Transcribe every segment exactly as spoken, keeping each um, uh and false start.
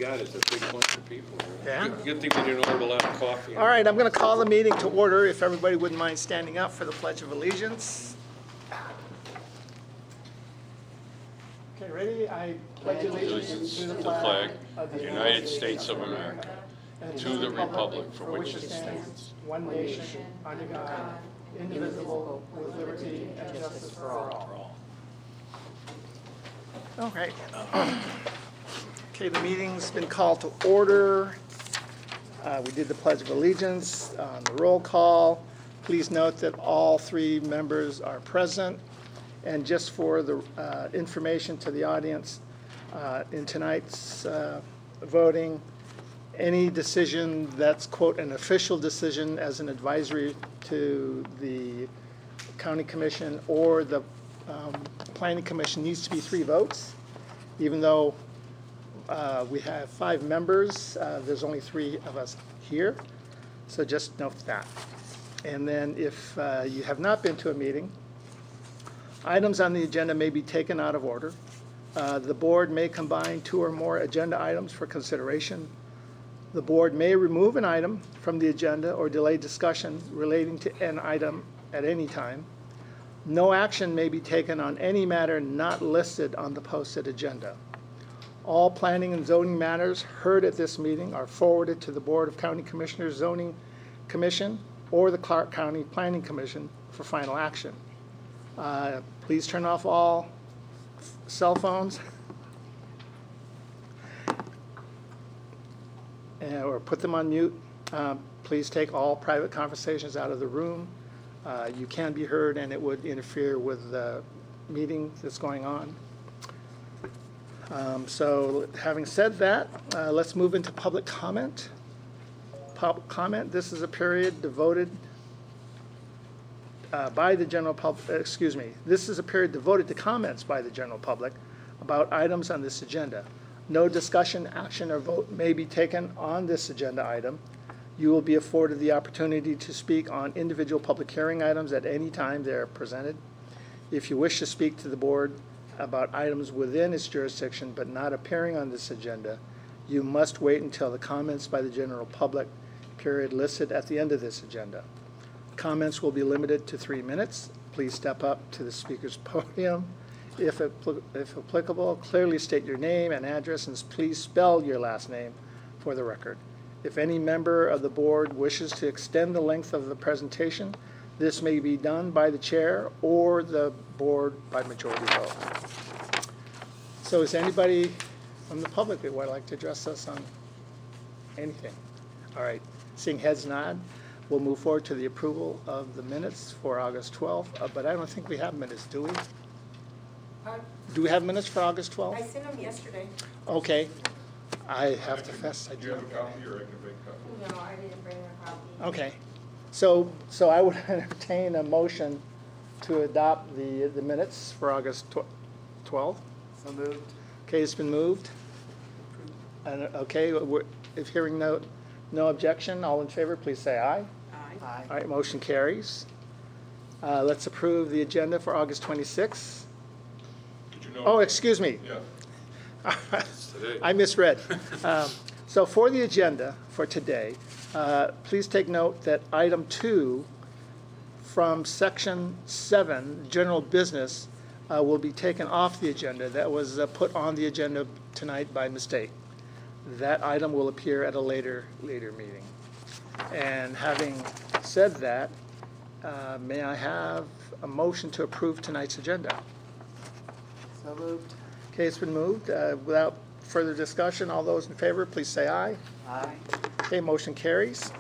God, it's a big bunch of people. Yeah. Good, good thing we didn't order a lot of coffee. All right, I'm going to call the meeting to order, if everybody wouldn't mind standing up for the Pledge of Allegiance. Okay, ready? I pledge allegiance to the flag of the United States of America, and to the republic for which it stands, one nation, under God, indivisible, with liberty and justice for all. Okay. Okay, the meeting's been called to order. Uh, we did the Pledge of Allegiance on the roll call. Please note that all three members are present. And just for the uh, information to the audience, uh, in tonight's uh, voting, any decision that's, quote, an official decision as an advisory to the county commission or the um, planning commission needs to be three votes, even though uh, we have five members, uh, there's only three of us here, so just note that. And then if uh, you have not been to a meeting, items on the agenda may be taken out of order. Uh, the board may combine two or more agenda items for consideration. The board may remove an item from the agenda or delay discussion relating to an item at any time. No action may be taken on any matter not listed on the posted agenda. All planning and zoning matters heard at this meeting are forwarded to the Board of County Commissioners Zoning Commission or the Clark County Planning Commission for final action. Uh, please turn off all cell phones and, or put them on mute. Uh, please take all private conversations out of the room. Uh, you can be heard and it would interfere with the meeting that's going on. Um, so having said that, uh, let's move into public comment. Public comment, this is a period devoted uh, by the general public, excuse me, this is a period devoted to comments by the general public about items on this agenda. No discussion, action, or vote may be taken on this agenda item. You will be afforded the opportunity to speak on individual public hearing items at any time they are presented. If you wish to speak to the board about items within its jurisdiction but not appearing on this agenda, you must wait until the comments by the general public period listed at the end of this agenda. Comments will be limited to three minutes. Please step up to the speaker's podium. If, appl- if applicable, clearly state your name and address, and please spell your last name for the record. If any member of the board wishes to extend the length of the presentation, this may be done by the chair or the board by majority vote. So is anybody from the public that would like to address us on anything? All right, seeing heads nod, we'll move forward to the approval of the minutes for August twelfth, uh, but I don't think we have minutes, do we? Pardon? Do we have minutes for August twelfth? I sent them yesterday. Okay, I have to fess, I Do do. you have a copy or I can make a copy? No, I didn't bring a copy. Okay, so, so I would entertain a motion to adopt the, the minutes for August twelfth. So moved. Okay, it's been moved. And, okay, we're- if hearing no, no objection, all in favor, please say aye. Aye. Aye. All right, motion carries. Uh, let's approve the agenda for August twenty-sixth. Did you know? Oh, excuse me. Yeah. Today. I misread. Um, So for the agenda for today, uh, please take note that item two from section seven, general business, uh, will be taken off the agenda. That was uh, put on the agenda tonight by mistake. That item will appear at a later, later meeting. And having said that, uh, may I have a motion to approve tonight's agenda? So moved. Okay, it's been moved. Uh, Without further discussion, all those in favor, please say aye. Aye. Okay, motion carries.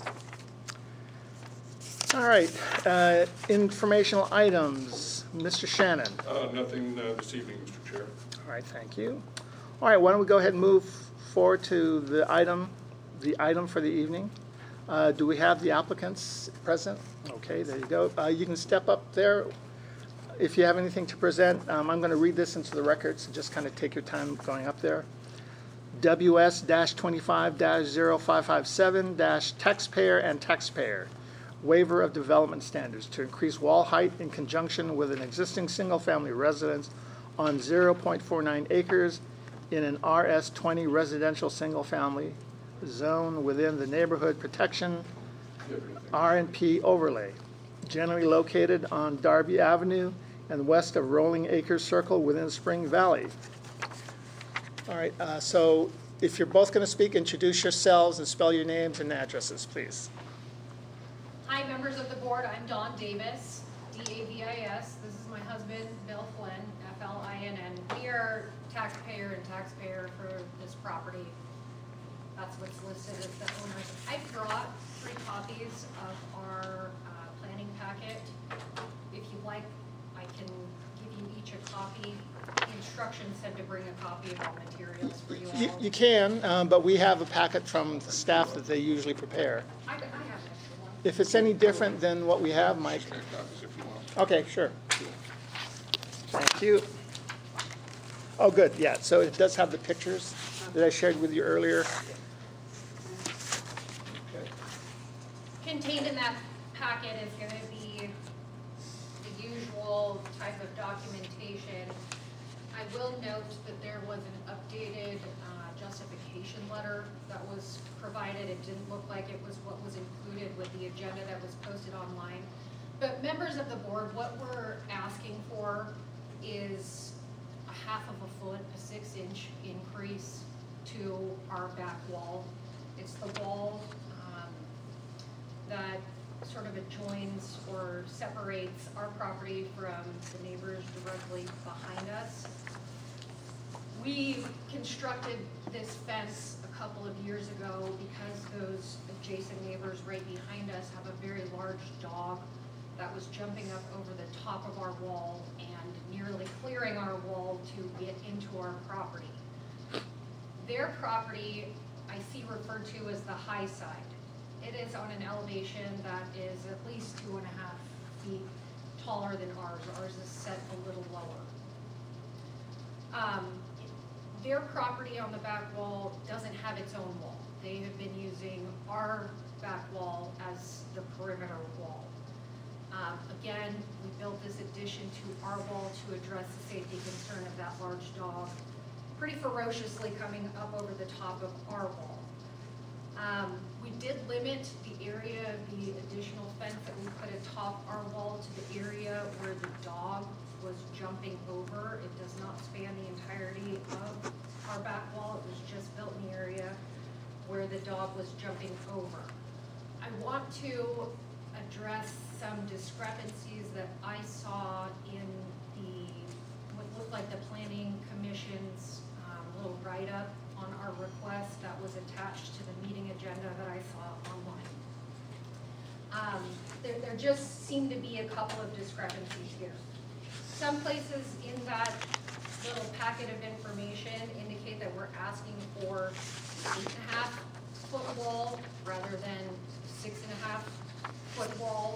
All right, uh, informational items. Mister Shannon. Uh, nothing uh, this evening, Mister Chair. All right, thank you. All right, why don't we go ahead and move forward to the item, the item for the evening. Uh, Do we have the applicants present? Okay, there you go. Uh, You can step up there if you have anything to present. Um, I'm going to read this into the record, so just kind of take your time going up there. W S twenty-five dash zero five five seven dash taxpayer and taxpayer. Waiver of development standards to increase wall height in conjunction with an existing single-family residence on zero point four nine acres in an R S twenty residential single-family zone within the neighborhood protection R and P overlay, generally located on Darby Avenue and west of Rolling Acres Circle within Spring Valley. All right, uh, so if you're both going to speak, introduce yourselves and spell your names and addresses, please. Hi, members of the board. I'm Dawn Davis, D A V I S. This is my husband, Bill Flynn, F L I N N. We are taxpayer and taxpayer for this property. That's what's listed as the owners. I brought three copies of our uh, planning packet. If you'd like, I can give you each a copy. The instructions said to bring a copy of all materials for you all. You, you can, um, but we have a packet from the staff that they usually prepare. I, I have an extra one. If it's any different than what we have, Mike. Ten copies if you want. Okay, sure. Thank you. Oh, good, yeah, so it does have the pictures that I shared with you earlier. Contained in that packet is going to be the usual type of documentation. I will note that there was an updated uh, justification letter that was provided. It didn't look like it was what was included with the agenda that was posted online. But members of the board, what we're asking for is a half of a foot, a six inch increase to our back wall. It's the wall um, that sort of adjoins or separates our property from the neighbors directly behind us. We constructed this fence a couple of years ago because those adjacent neighbors right behind us have a very large dog that was jumping up over the top of our wall and nearly clearing our wall to get into our property. Their property I see referred to as the high side. It is on an elevation that is at least two and a half feet taller than ours. Ours is set a little lower. Um, their property on the back wall doesn't have its own wall. They have been using our back wall as the perimeter wall. Um, again, we built this addition to our wall to address the safety concern of that large dog, pretty ferociously coming up over the top of our wall. Um, we did limit the area of the additional fence that we put atop our wall to the area where the dog was jumping over. It does not span the entirety of our back wall. It was just built in the area where the dog was jumping over. I want to address some discrepancies that I saw in the, what looked like the Planning Commission's um, little write-up on our request that was attached to the meeting agenda that I saw online. Um, there, there just seem to be a couple of discrepancies here. Some places in that little packet of information indicate that we're asking for eight and a half foot wall rather than six and a half foot wall.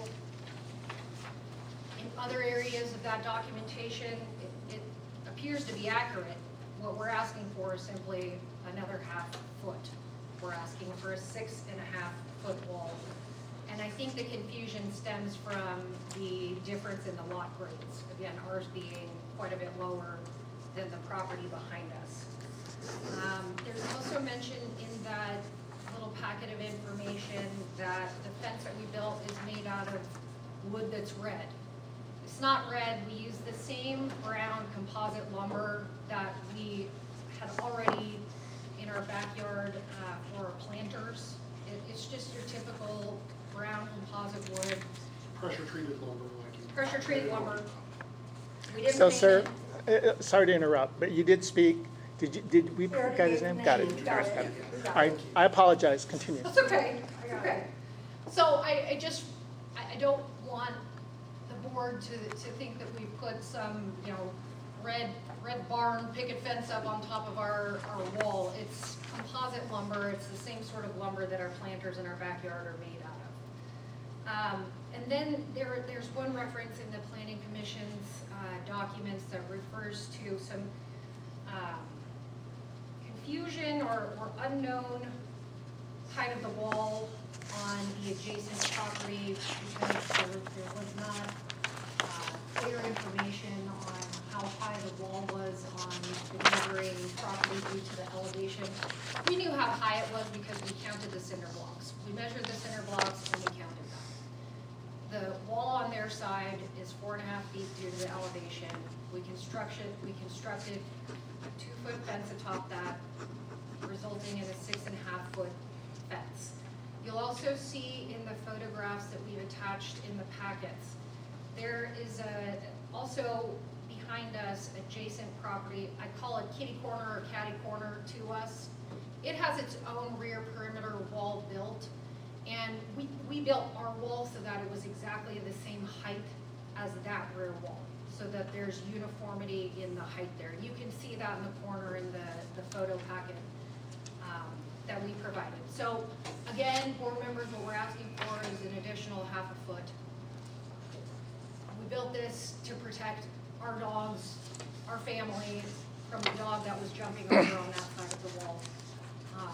In other areas of that documentation, it, it appears to be accurate. What we're asking for is simply another half foot. We're asking for a six and a half foot wall. And I think the confusion stems from the difference in the lot grades. Again, ours being quite a bit lower than the property behind us. Um, there's also mention in that little packet of information that the fence that we built is made out of wood that's red. It's not red. We use the same brown composite lumber that we had already in our backyard uh, for planters. It, it's just your typical brown composite wood. Pressure treated lumber, like you. Pressure treated lumber. We didn't So, paint sir, it. uh, uh, sorry to interrupt, but you did speak. Did you, did we We already got his gave name? the Got name. it. Got it. Got it. We got All right, it. I apologize. Continue. That's okay, okay. So I, I just, I, I don't want the board to, to think that we put some, you know, red, red barn picket fence up on top of our, our wall. It's composite lumber. It's the same sort of lumber that our planters in our backyard are made out of. Um, and then there, there's one reference in the Planning Commission's uh, documents that refers to some um, confusion or, or unknown height of the wall on the adjacent property because there, there was not uh, clear information on how high the wall was on the neighboring property due to the elevation. We knew how high it was because we counted the cinder blocks. We measured the cinder blocks and we counted them. The wall on their side is four and a half feet due to the elevation. We constructed, we constructed a two-foot fence atop that, resulting in a six and a half foot fence. You'll also see in the photographs that we've attached in the packets, there is a, also behind us, adjacent property, I call it kitty corner or catty corner to us. It has its own rear perimeter wall built, and we, we built our wall so that it was exactly the same height as that rear wall, so that there's uniformity in the height there. You can see that in the corner in the, the photo packet um, that we provided. So again, board members, what we're asking for is an additional half a foot. We built this to protect our dogs, our family, from the dog that was jumping over on that side of the wall. Um,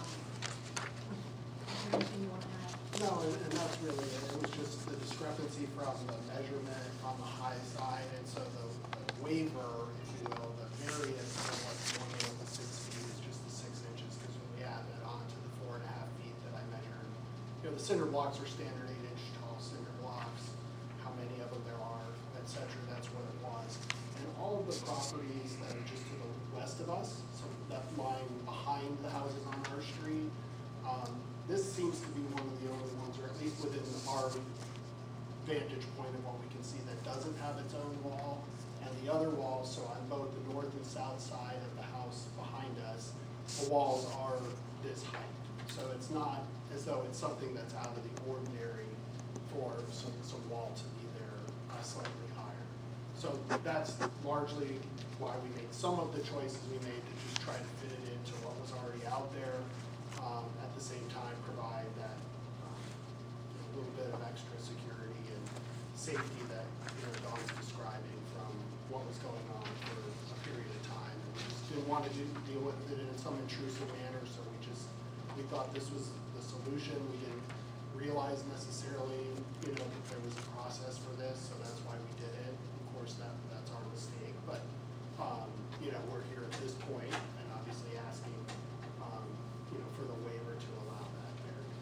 Is there anything you want to add? No, and and that's really it. It was just the discrepancy from the measurement on the high side, and so the the waiver, if you will, the variance for what's going in with the six feet is just the six inches, because when we add that on to the four and a half feet that I measured, you know, the cinder blocks are standard eight inch tall cinder blocks, how many of them there are, et cetera, that's what it was. And all of the properties that are just to the west of us, so that line behind the houses on our street, um, this seems to be one of the only ones, or at least within our vantage point of what we can see, that doesn't have its own wall. And the other walls, so on both the north and south side of the house behind us, the walls are this height. So it's not as though it's something that's out of the ordinary for some, some wall to be there uh, slightly higher. So that's largely why we made some of the choices we made to just try to fit it into what was already out there. Um, at the same time, provide that um, you know, little bit of extra security and safety that you know Dawn's describing from what was going on for a period of time. And we just didn't want to do, deal with it in some intrusive manner, so we just we thought this was the solution. We didn't realize necessarily you know that there was a process for this, so that's why we did it. Of course, that that's our mistake, but um, you know we're here at this point, and obviously asking. Um, you know, for the waiver to allow that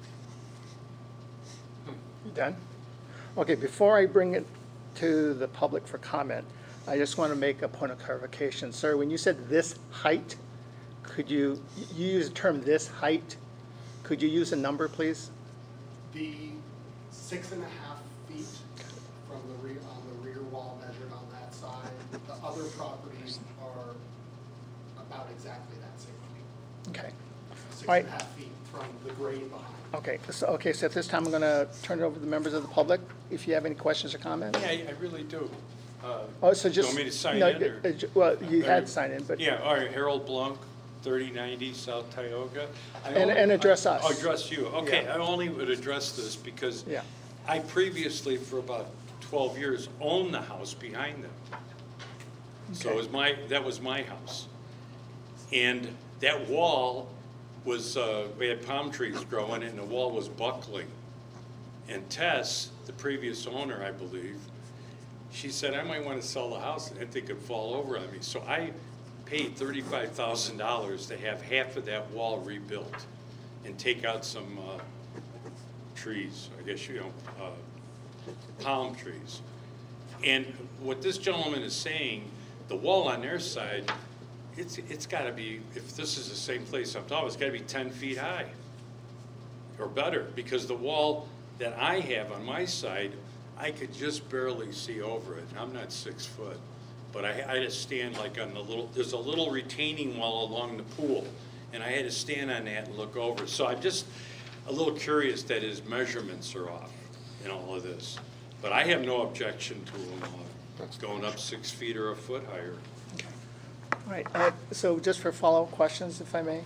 variance. You done? Okay, before I bring it to the public for comment, I just want to make a point of clarification. Sir, when you said this height, could you, you use the term this height, could you use a number, please? The six and a half feet from the rear, on the rear wall measured on that side, the other properties are about exactly that same height. Okay. Six Right. and a half feet from the grade behind. Okay, so, okay, so at this time, I'm going to turn it over to the members of the public, if you have any questions or comments. Yeah, I I really do. Uh, Oh, so You just. want me to sign no, in, or? uh, ju- Well, you Or- had signed in, but. Yeah, all right, Harold Blanc, thirty ninety South Tioga. I And- only- and address us. Oh, address you, okay. Yeah. I only would address this because Yeah. I previously, for about twelve years, owned the house behind them. So it was my, that was my house. And that wall was, uh, we had palm trees growing and the wall was buckling. And Tess, the previous owner, I believe, she said, I might want to sell the house, and didn't think it'd fall over on me. So I paid thirty-five thousand dollars to have half of that wall rebuilt and take out some uh, trees, I guess, you know, uh, palm trees. And what this gentleman is saying, the wall on their side, it's, it's gotta be, if this is the same place I'm talking about, it's gotta be ten feet high or better, because the wall that I have on my side, I could just barely see over it. I'm not six foot, but I, I had to stand like on the little, there's a little retaining wall along the pool, and I had to stand on that and look over. So I'm just a little curious that his measurements are off in all of this. But I have no objection to him uh, going up six feet or a foot higher. All right, uh, so just for follow-up questions, if I may.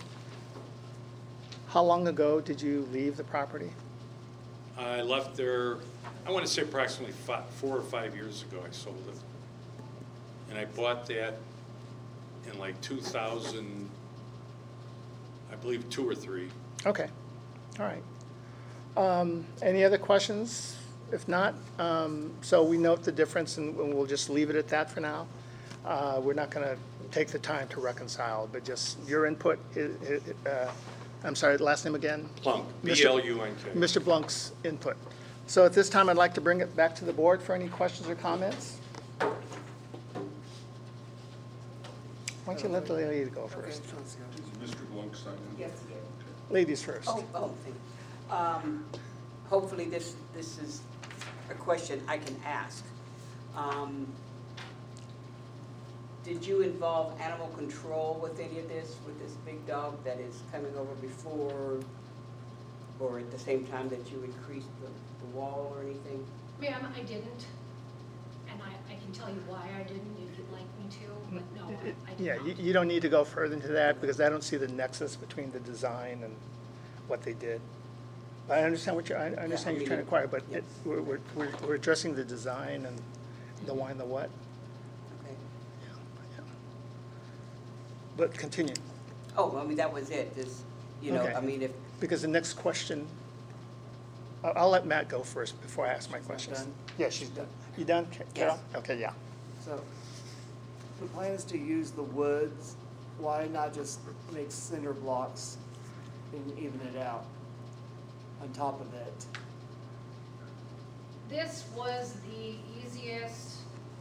How long ago did you leave the property? I left there, I want to say approximately five, four or five years ago I sold it. And I bought that in like two thousand, I believe two or three. Okay, all right. Um, Any other questions? If not, um, so we note the difference and and we'll just leave it at that for now. Uh, We're not going to take the time to reconcile, but just your input, i- i- uh, I'm sorry, last name again? Plunk, B Mister L U N K. Mister Blunk's input. So at this time, I'd like to bring it back to the board for any questions or comments. Why don't you let the lady go Okay, first? let's go. Is Mister Blunk signing? Yes, yes. Ladies first. Oh, oh, thank you. Um, hopefully this, this is a question I can ask. Um, Did you involve animal control with any of this, with this big dog that is coming over before, or at the same time that you increased the, the wall or anything? Ma'am, I didn't, and I, I can tell you why I didn't if you'd like me to, but no, I- I did Yeah, not. you, you don't need to go further into that because I don't see the nexus between the design and what they did. But I understand what you're, I understand you're trying to inquire, but it- we're, we're, we're we're addressing the design and the why and the what. Okay. Yeah. But continue, Oh, I mean, that was it, this, you know, Okay. I mean, if, because the next question, I'll, I'll let Matt go first before I ask my questions. done? Yeah, she's done. You done, Ca- Carol? Okay, yeah. So, the plan is to use the woods, why not just make cinder blocks and even it out on top of it? This was the easiest,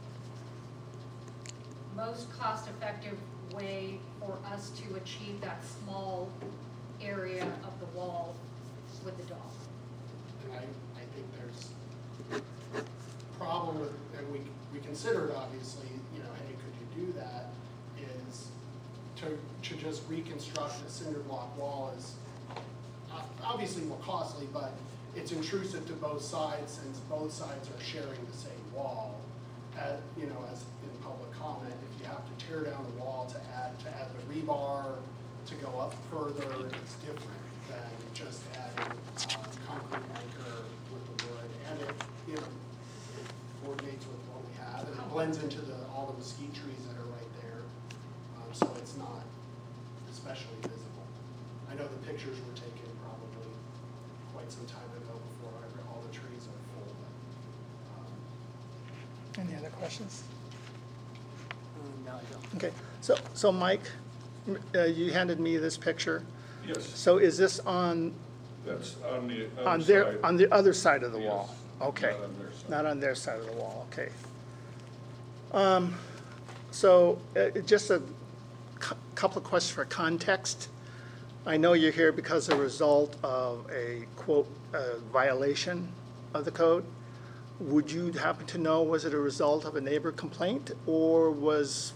most cost-effective way for us to achieve that small area of the wall with the dog. And I, I think there's problem with, and we, we considered obviously, you know, hey, could you do that, is to, to just reconstruct a cinder block wall is uh, obviously more costly, but it's intrusive to both sides since both sides are sharing the same wall. At, you know, as in public comment, if you have to tear down the wall to add, to add the rebar, to go up further, it's different than just adding, uh, concrete anchor with the wood. And it, you know, it coordinates with what we have, and it blends into the, all the mesquite trees that are right there. Um, so it's not especially visible. I know the pictures were taken probably quite some time ago before every- all the trees are full, but, um, Any other questions? Mm, No, I don't. Okay, so, so Mike, m- uh, you handed me this picture. Yes, So is this on, that's on the on other their, side. on the other side of the Yes, wall? Okay. Not on their side. Not on their side of the wall, okay. Um, So uh, just a cou- couple of questions for context. I know you're here because of a result of a quote uh, violation of the code. Would you happen to know, was it a result of a neighbor complaint or was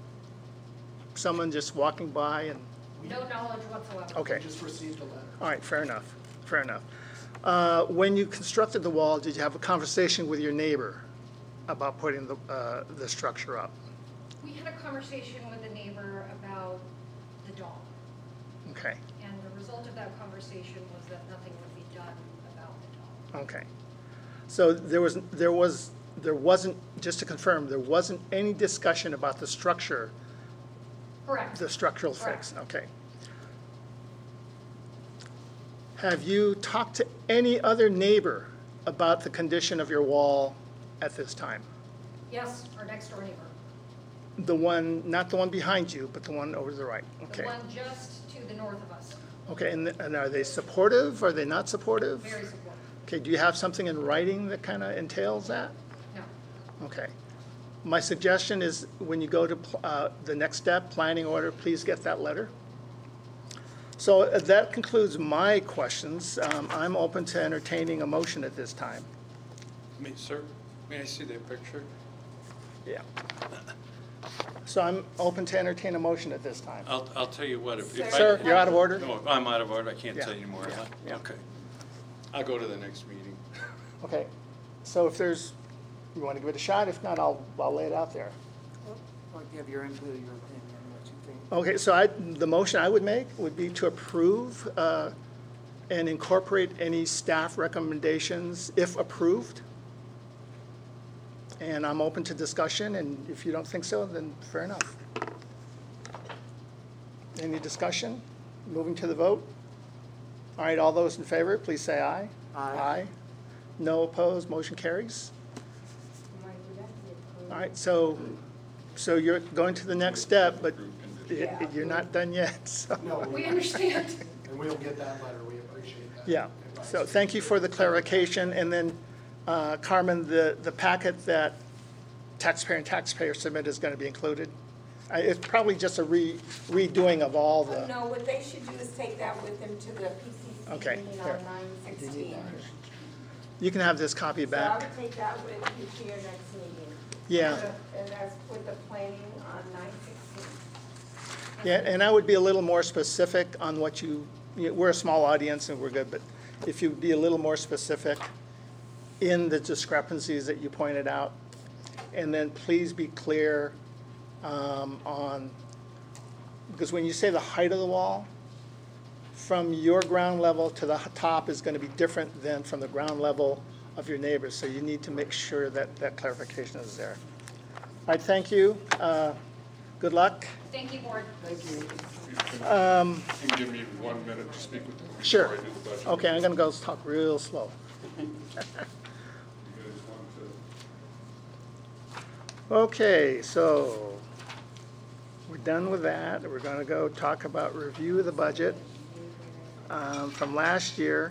someone just walking by and, No knowledge whatsoever. okay. we just received a letter. All right, fair enough, fair enough. Uh, When you constructed the wall, did you have a conversation with your neighbor about putting the, uh, the structure up? We had a conversation with the neighbor about the dog, Okay, and the result of that conversation was that nothing would be done about the dog. okay. So there was, there was, there wasn't, just to confirm, there wasn't any discussion about the structure, Correct. the structural fix? Correct. Okay. Have you talked to any other neighbor about the condition of your wall at this time? Yes, our next door neighbor. The one, not the one behind you, but the one over to the right? The Okay. one just to the north of us. Okay, and, and are they supportive? Are they not supportive? Very supportive. Okay, do you have something in writing that kind of entails that? No. Okay. My suggestion is when you go to pl- uh, the next step, planning order, please get that letter. So uh, that concludes my questions. Um, I'm open to entertaining a motion at this time. May, sir, may I see that picture? Yeah. So I'm open to entertain a motion at this time. I'll, I'll tell you what, if, if I. Sir, you're out of order? No, I'm out of order, I can't Yeah. say anymore, huh? Yeah. Okay. I'll go to the next meeting. Okay, so if there's, you want to give it a shot? If not, I'll, I'll lay it out there. Well, give your input, your opinion, what you think. Okay, so I, the motion I would make would be to approve uh, and incorporate any staff recommendations if approved. And I'm open to discussion, and if you don't think so, then fair enough. Any discussion? Moving to the vote? All right, all those in favor, please say aye. Aye. Aye. No opposed, motion carries. Mike, would that be approved? All right, so so you're going to the next step, but y- you're not done yet, so. No, We understand. And we'll get that letter, we appreciate that. Yeah, advice. so thank you for the clarification, and then, uh, Carmen, the, the packet that taxpayer and taxpayer submit is gonna be included? I- It's probably just a re, redoing of all the, No, what they should do is take that with them to the P C Okay, C meeting here. on nine sixteen. you can have this copy So I back. would take that with you to your next meeting. Yeah. And that's with the planning on nine sixteen. Yeah, and I would be a little more specific on what you, you know, we're a small audience and we're good, but if you'd be a little more specific in the discrepancies that you pointed out, and then please be clear um, on, because when you say the height of the wall, from your ground level to the top is going to be different than from the ground level of your neighbors, so you need to make sure that that clarification is there. All right, thank you. Uh, Good luck. Thank you, board. Thank you. You can give me one minute to speak with them Sure. before I do the budget. Okay, I'm gonna go talk real slow. You guys want to Okay, so we're done with that. We're gonna go talk about review of the budget um, from last year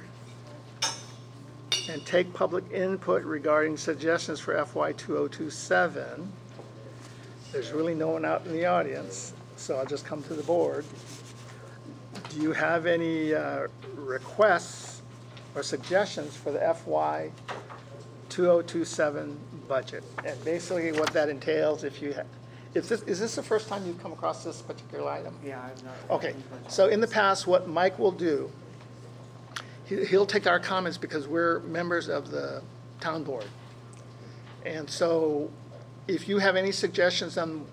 and take public input regarding suggestions for F Y two oh two seven. There's really no one out in the audience, so I'll just come to the board. Do you have any uh, requests or suggestions for the F Y two oh two seven budget? And basically what that entails, if you, ha- if this, is this the first time you've come across this particular item? Yeah, I've not. Okay, so in the past, what Mike will do, he- he'll take our comments because we're members of the town board. And so if you have any suggestions on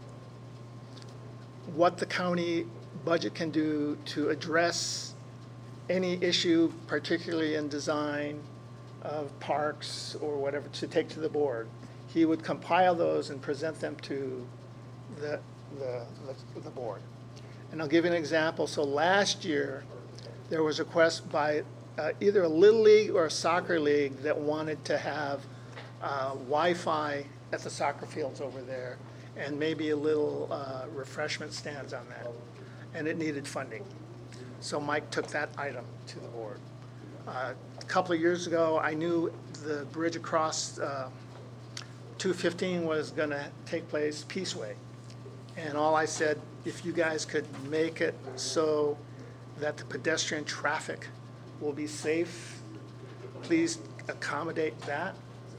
what the county budget can do to address any issue, particularly in design of parks or whatever, to take to the board, he would compile those and present them to the, the, the- the board. And I'll give you an example. So last year, there was a request by uh, either a Little League or a soccer league that wanted to have uh, Wi-Fi at the soccer fields over there, and maybe a little uh, refreshment stands on that. And it needed funding. So Mike took that item to the board. Uh, A couple of years ago, I knew the bridge across uh, two fifteen was gonna take place Peaceway. And all I said, if you guys could make it so that the pedestrian traffic will be safe, please accommodate that.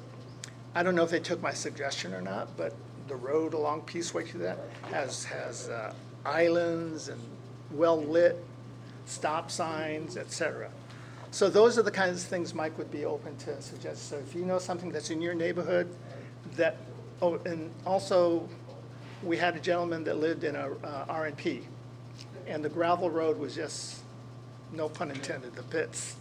I don't know if they took my suggestion or not, but the road along Peaceway to that has, has uh, islands and well-lit stop signs, et cetera. So those are the kinds of things Mike would be open to suggest. So if you know something that's in your neighborhood that, oh, and also, we had a gentleman that lived in a uh, R and P, and the gravel road was just, no pun intended, the pits.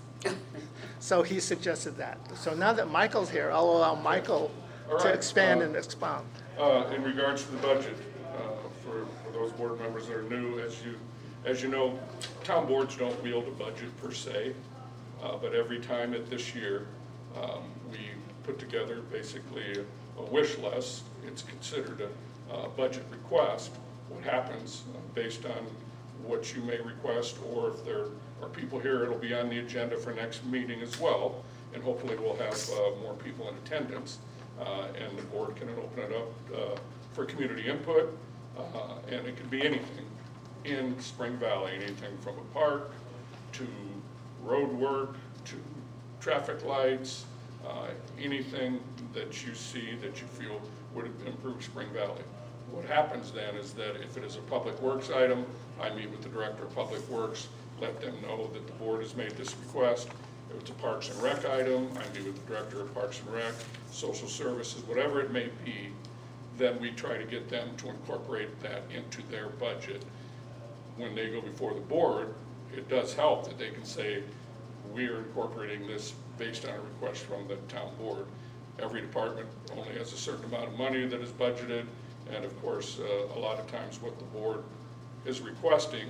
So he suggested that. So now that Michael's here, I'll allow Michael All to right, expand uh, and expound. Uh, in regards to the budget, uh, for, for those board members that are new, as you, as you know, town boards don't wield a budget per se, uh, but every time at this year, um, we put together basically a, a wish list. It's considered a, a budget request. What happens uh, based on what you may request, or if there are people here, it'll be on the agenda for next meeting as well, and hopefully we'll have uh, more people in attendance. Uh, and the board can open it up uh, for community input, uh, and it could be anything in Spring Valley, anything from a park to road work to traffic lights, uh, anything that you see that you feel would improve Spring Valley. What happens then is that if it is a public works item, I meet with the director of public works, let them know that the board has made this request. If it's a Parks and Rec item, I meet with the director of Parks and Rec, social services, whatever it may be, then we try to get them to incorporate that into their budget. When they go before the board, it does help that they can say, we are incorporating this based on a request from the town board. Every department only has a certain amount of money that is budgeted, and of course, uh, a lot of times what the board is requesting,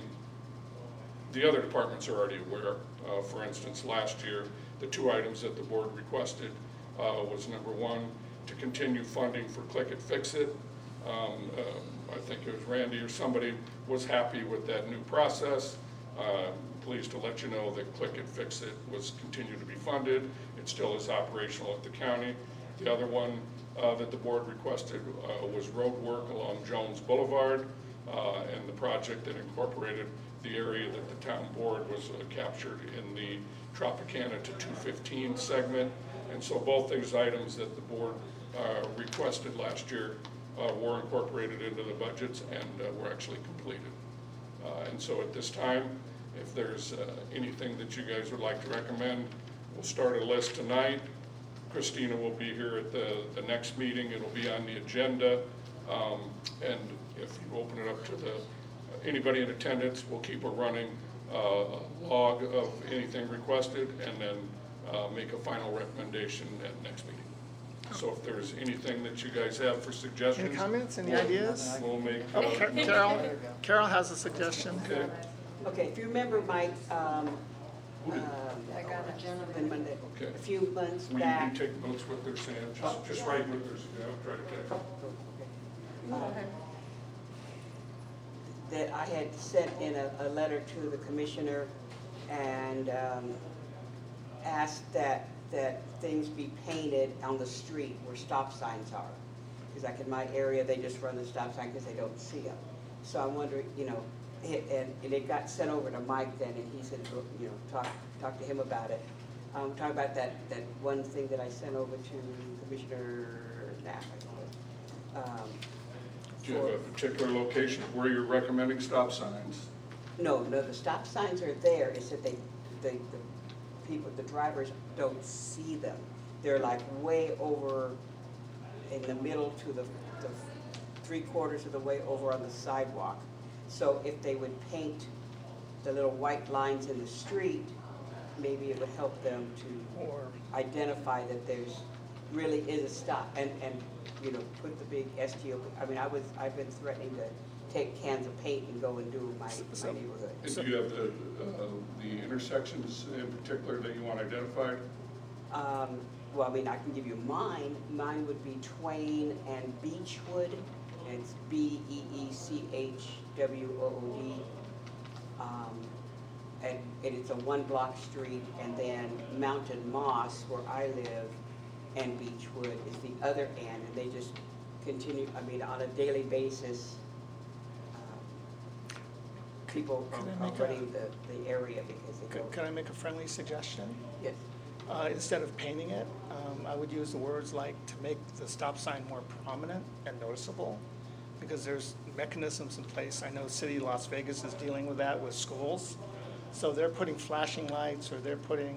the other departments are already aware. Uh, for instance, last year, the two items that the board requested uh, was number one, to continue funding for Click It, Fix It. Um, uh, I think it was Randy or somebody was happy with that new process. Uh, Pleased to let you know that Click It, Fix It was continued to be funded. It still is operational at the county. The other one uh, that the board requested uh, was road work along Jones Boulevard, uh, and the project that incorporated the area that the town board was uh, captured in the Tropicana to two fifteen segment. And so both these items that the board uh, requested last year uh, were incorporated into the budgets and uh, were actually completed. Uh, and so at this time, if there's uh, anything that you guys would like to recommend, we'll start a list tonight. Christina will be here at the, the next meeting. It'll be on the agenda. Um, and if you open it up to the anybody in attendance, we'll keep a running uh, log of anything requested and then uh, make a final recommendation at next meeting. So if there's anything that you guys have for suggestions. Any comments, any we'll- ideas? We'll make. Oh, uh, Car- Carol, Carol has a suggestion. Okay. Okay, if you remember, Mike, um, um, been Monday, Okay. a few months Will you back. be taking notes what they're saying? Just, just write what they're saying. I'll try to take. uh, That I had sent in a, a letter to the commissioner and um, asked that, that things be painted on the street where stop signs are. Because like in my area, they just run the stop sign because they don't see them. So I'm wondering, you know, it- and, and it got sent over to Mike then, and he said, go, you know, talk, talk to him about it. Um, talking about that, that one thing that I sent over to Commissioner Knapp, I think it was. Um, Do you have a particular location where you're recommending stop signs? No, no, the stop signs are there, it's that they, they, the people, the drivers don't see them. They're like way over in the middle to the, the three quarters of the way over on the sidewalk. So if they would paint the little white lines in the street, maybe it would help them to Or identify that there's, really is a stop, and, and, you know, put the big S T O, I mean, I was, I've been threatening to take cans of paint and go and do my, So- my neighborhood. And do you have the, uh, the intersections in particular that you want identified? Um, well, I mean, I can give you mine. Mine would be Twain and Beechwood, and it's B E E C H W O O D. Um, and, and it's a one-block street, and then Mountain Moss, where I live, and Beechwood is the other end, and they just continue, I mean, on a daily basis, um, people Can I are make a- running the, the area because they Could don't. could I make a friendly suggestion? Yes. Uh, Instead of painting it, um, I would use the words like to make the stop sign more prominent and noticeable, because there's mechanisms in place. I know City of Las Vegas is dealing with that with schools. So they're putting flashing lights, or they're putting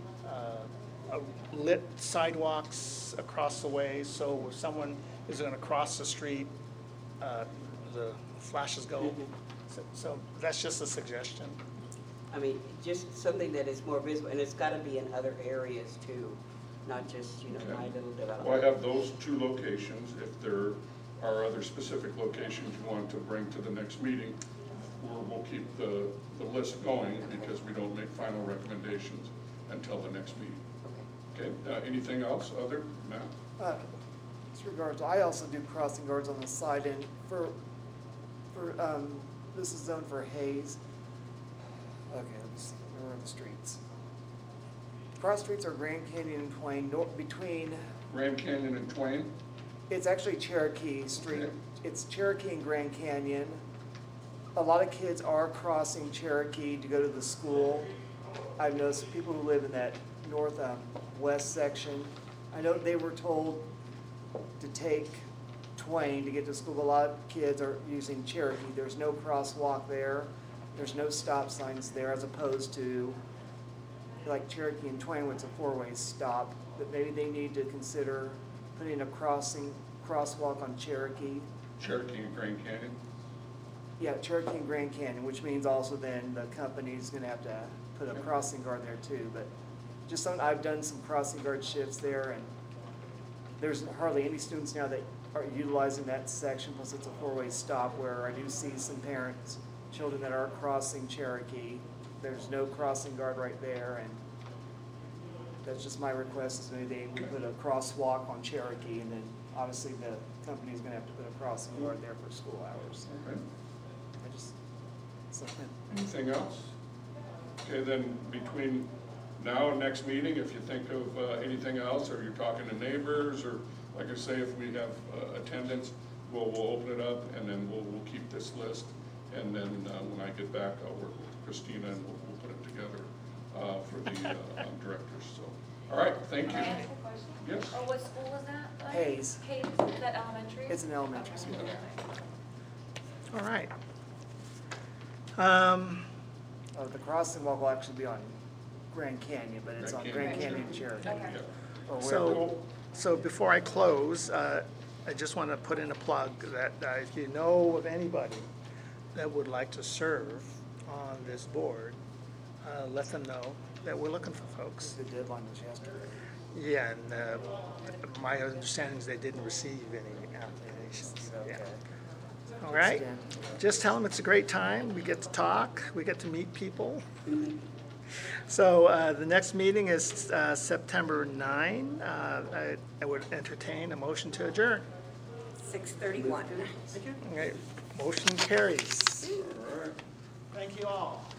uh, a lit sidewalks across the way, so if someone is gonna cross the street, uh, the flashes go. So- So that's just a suggestion. I mean, just something that is more visible, and it's gotta be in other areas too, not just, you know, Okay. my little Well, I development. have those two locations. If there are other specific locations you want to bring to the next meeting, we'll, we'll keep the, the list going because we don't make final recommendations until the next meeting. Okay, uh, anything else, other, Matt? Uh, As regards, I also do crossing guards on the side end for, for, um, this is zoned for Hayes. Okay, let me see, where are the streets? Cross streets are Grand Canyon and Twain, nor, between, Grand Canyon and Twain? it's actually Cherokee Street. Okay. It's Cherokee and Grand Canyon. A lot of kids are crossing Cherokee to go to the school. I've noticed people who live in that north, um, west section, I know they were told to take Twain to get to school. A lot of kids are using Cherokee. There's no crosswalk there. There's no stop signs there, as opposed to like Cherokee and Twain, where it's a four-way stop. But maybe they need to consider putting a crossing, crosswalk on Cherokee. Cherokee and Grand Canyon? Yeah, Cherokee and Grand Canyon, which means also then the company's gonna have to put a Okay. crossing guard there too. But just some, I've done some crossing guard shifts there, and there's hardly any students now that are utilizing that section, plus it's a four-way stop, where I do see some parents, children that are crossing Cherokee. There's no crossing guard right there, and that's just my request, is maybe they would put a crosswalk on Cherokee, and then obviously the company's gonna have to put a crossing guard there for school hours. Okay. I just, so, Anything else? Okay, then between now and next meeting, if you think of uh, anything else, or you're talking to neighbors, or like I say, if we have uh, attendance, we'll, we'll open it up, and then we'll, we'll keep this list. And then uh, when I get back, I'll work with Christina, and we'll, we'll put it together uh, for the uh, um, directors, so. All right, thank Can I you. ask a question? Yes. Oh, what school is that? like? Hayes. Hayes, is that elementary? It's an elementary school. All right. Um, Uh, the crossing walk will actually be on Grand Canyon, but it's on Grand Grand Canyon. Canyon Cherokee. Okay. Yeah. Or where- So, so before I close, uh, I just want to put in a plug that uh, if you know of anybody that would like to serve on this board, uh, let them know that we're looking for folks. The deadline was yesterday. Yeah, and uh, my understanding is they didn't receive any applications. Yeah. Okay. All right, Understand. just tell them it's a great time, we get to talk, we get to meet people. So uh, the next meeting is uh, September ninth. Uh, I I would entertain a motion to adjourn. Six thirty-one. All right, motion carries. Thank you all.